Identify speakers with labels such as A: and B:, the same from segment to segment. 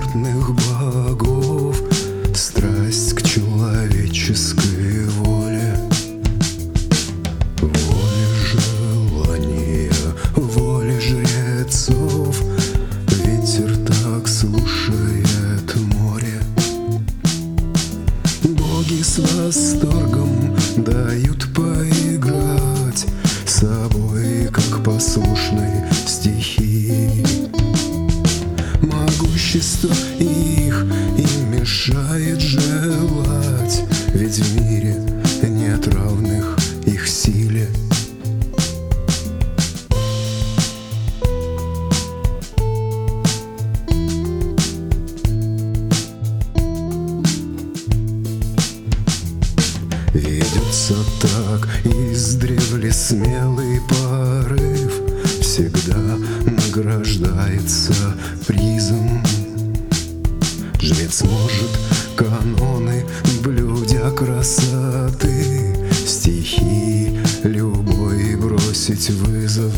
A: бессмертных богов, страсть к человеческой воле, воле желания, воле жрецов. Ветер так слушает море. Боги с восторгом дают поиграть собой, как послушной стихии. Могущество их им мешает желать, ведь в мире нет равных их силе. Ведется так издревле смелый порыв, всегда награждается призом. Жрец может каноны, блюдя красоты, стихии любой бросить вызов.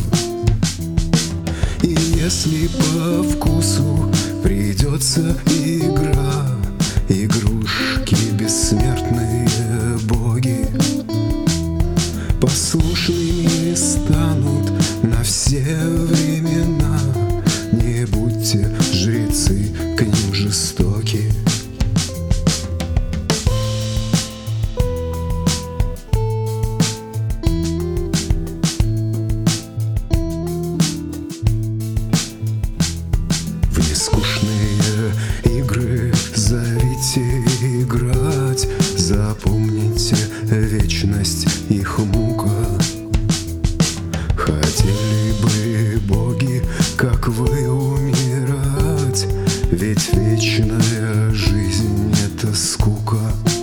A: И если по вкусу придется игра, игрушки бессмертные боги послушными станут на все времена. Не будьте, жрецы, к ним жестоки. В нескучные игры зовите играть, запомните вечность их мука. Хотели бы боги, как вы, умирать, ведь вечная жизнь — это скука.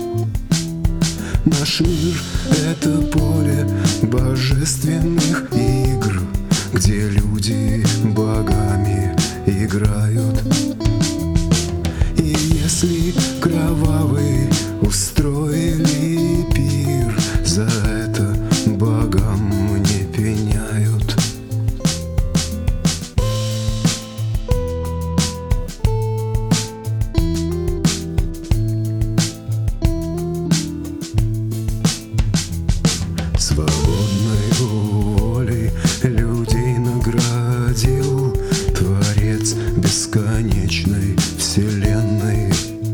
A: Наш мир — это поле божественных игр, где люди богами играют. И если кровавый устроили пир, за это богам не пеняют. Свободной волей людей наградил Творец бесконечной вселенной.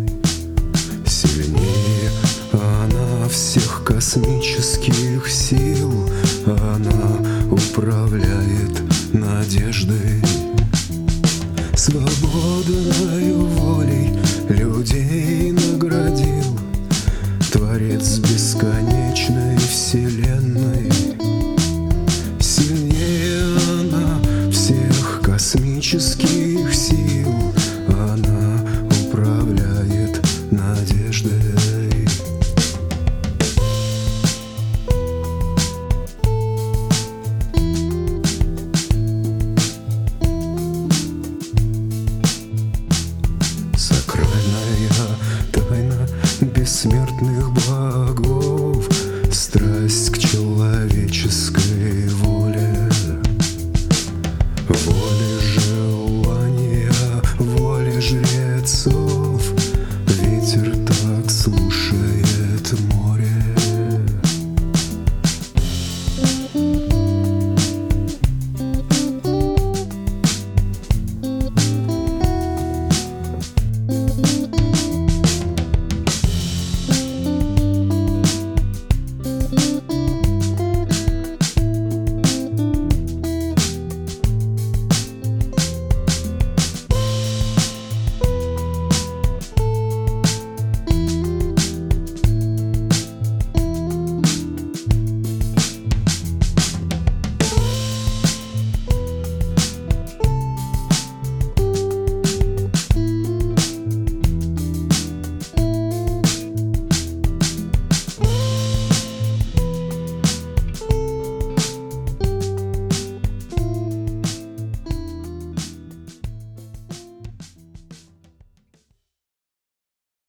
A: Сильнее она всех космических сил, она управляет надеждой. Свободной волей людей наградил Творец бесконечной вселенной. Сильнее она всех космических сил, она управляет надеждой. Сакральная тайна бессмертных богов